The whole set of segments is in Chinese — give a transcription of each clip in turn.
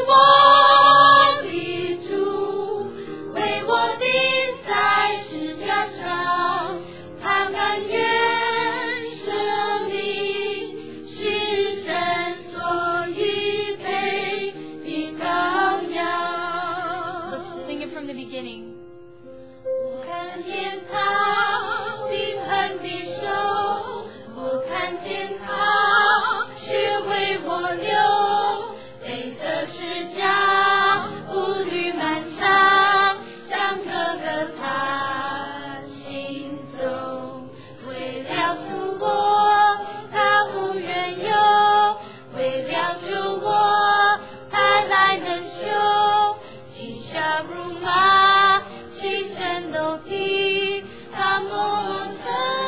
我的主，为我钉在十字架上，他甘愿舍命，是神所预备的羔羊。 Let's sing it from the beginning. 我看见他平衡的手，我看见他血为我流，背着十架步履漫长，像哥哥他行走，为了救我他无缘由，为了救我他来蒙羞，轻下辱骂，牺牲都替他蒙承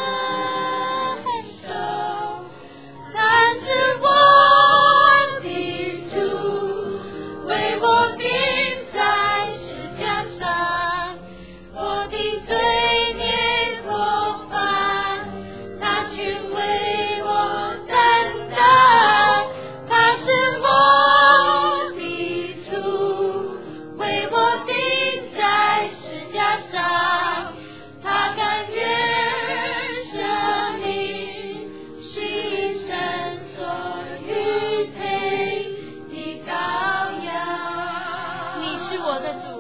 受。他是我的主，为我钉在十字架上，我的罪孽过犯，他全为我担当。他是我的主，为我钉在十字架上，他甘愿舍命，是神所预备的羔羊。 你是我的主，